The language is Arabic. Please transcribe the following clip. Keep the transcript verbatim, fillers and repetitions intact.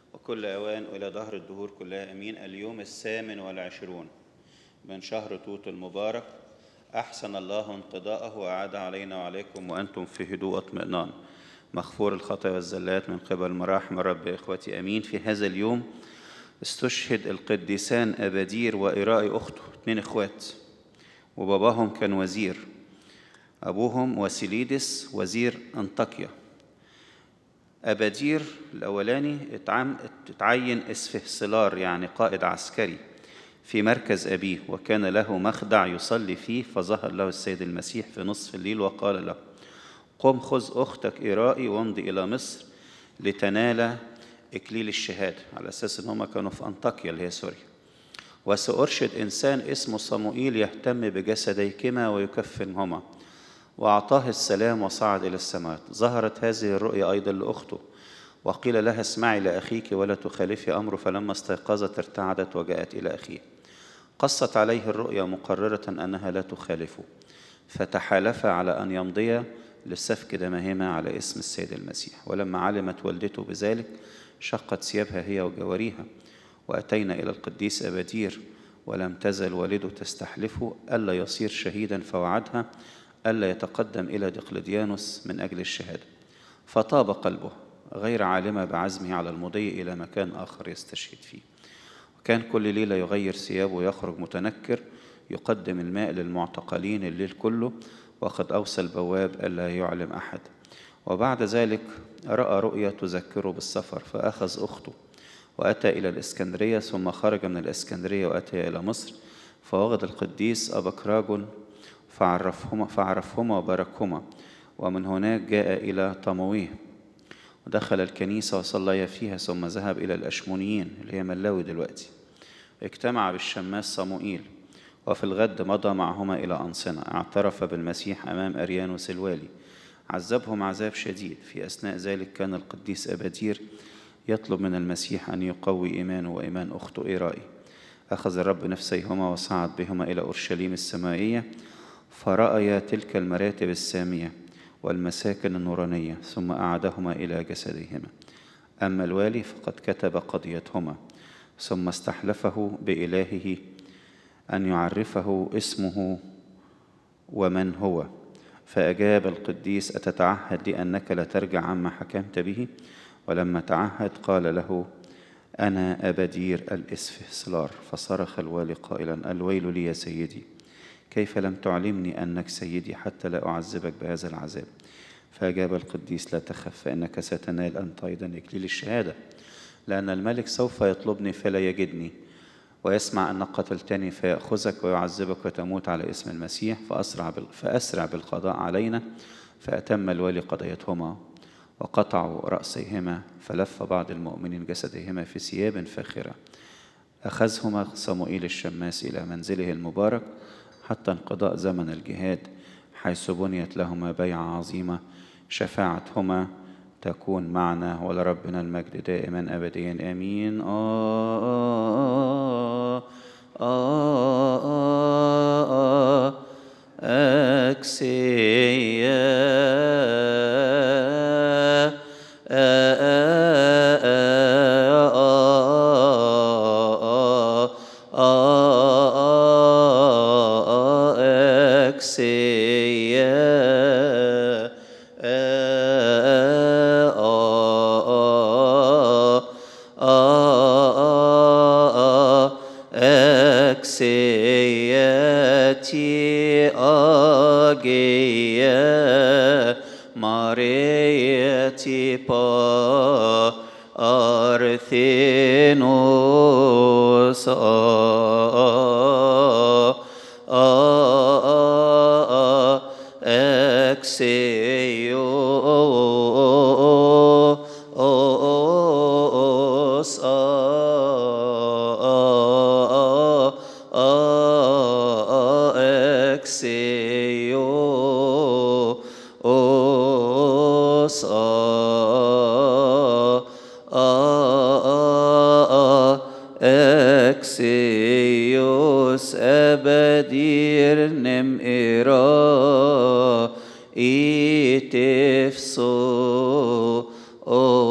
وكل أوان وإلى دهر الدهور كلها أمين. اليوم الثامن والعشرون من شهر توت المبارك، أحسن الله انقضاءه وأعاد علينا وعليكم وأنتم في هدوء واطمئنان، مغفور الخطايا والزلات من قبل مراحم الرب. إخوتي أمين، في هذا اليوم استشهد القديسان أبادير وإيرائي أخته، اثنين إخوات، وباباهم كان وزير. أبوهم وسيليدس وزير أنطاكيا. أبادير الأولاني اتعين اسفهسلار يعني قائد عسكري في مركز أبيه، وكان له مخدع يصلي فيه، فظهر له السيد المسيح في نصف الليل وقال له: قم خذ أختك إيرائي وامضي إلى مصر لتنال إكليل الشهادة، على أساس أن هم كانوا في أنطاكيا اللي هي سوريا. وسأرشد إنسان اسمه صموئيل يهتم بجسديكما ويكفنهما، وأعطاه السلام وصعد إلى السماوات. ظهرت هذه الرؤيا أيضا لأخته، وقيل لها: اسمعي لأخيك ولا تخالفي أمره. فلما استيقظت ارتعدت وجاءت إلى أخيه، قصت عليه الرؤيا مقررة أنها لا تخالفه، فتحالفا على أن يمضيا لسفك دمهما على اسم السيد المسيح. ولما علمت والدته بذلك شقت ثيابها هي وجواريها، وأتينا إلى القديس أبادير، ولم تزل والده تستحلفه ألا يصير شهيدا، فوعدها ألا يتقدم إلى دقلديانوس من أجل الشهادة. فطاب قلبه، غير عالمة بعزمه على المضي إلى مكان آخر يستشهد فيه. وكان كل ليلة يغير ثيابه ويخرج متنكر، يقدم الماء للمعتقلين الليل كله، وقد أوصى البواب ألا يعلم أحد. وبعد ذلك رأى رؤيا تذكره بالسفر، فأخذ أخته وأتى إلى الإسكندرية، ثم خرج من الإسكندرية وأتى إلى مصر، فوجد القديس أبكراجون فعرفهما, فعرفهما وباركهما، ومن هناك جاء إلى طمويه ودخل الكنيسة وصلى فيها، ثم ذهب إلى الأشمونيين اللي هي ملاوي دلوقتي، اجتمع بالشماس صموئيل، وفي الغد مضى معهما إلى أنصنة. اعترف بالمسيح أمام أريانوس الوالي، عذبهم عذاب شديد. في أثناء ذلك كان القديس أبادير يطلب من المسيح أن يقوي إيمانه وإيمان أخته إيرائي. أخذ الرب نفسيهما وصعد بهما إلى أورشليم السمائية، فرأيا تلك المراتب السامية والمساكن النورانية، ثم أعادهما إلى جسدهما. أما الوالي فقد كتب قضيتهما، ثم استحلفه بإلهه أن يعرفه اسمه ومن هو. فأجاب القديس: أتتعهد لي أنك لا ترجع عما حكمت به؟ ولما تعهد قال له: أنا أبادير الإسفهسلار. فصرخ الوالي قائلا: الويل لي يا سيدي، كيف لم تعلمني أنك سيدي حتى لا أعذبك بهذا العذاب؟ فأجاب القديس: لا تخف، فإنك ستنال أنت أيضا إكليل الشهادة، لأن الملك سوف يطلبني فلا يجدني، ويسمع أنك قتلتني فيأخذك ويعذبك وتموت على اسم المسيح. فأسرع, فأسرع بالقضاء علينا. فأتم الوالي قضيتهما وقطعوا رأسيهما، فلف بعض المؤمنين جسدهما في ثياب فاخرة. أخذهما صموئيل الشماس إلى منزله المبارك حتى انقضاء زمن الجهاد، حيث بنيت لهما بيعة عظيمة. شفاعتهما تكون معنا، ولربنا المجد دائما أبديا آمين. آه آه آه آه آه أكسيا أكسياتي أجيا ماريتي با أرثينوس أكسيوس أكسيوس أكسيوس أبادير نم إيرا إتفسو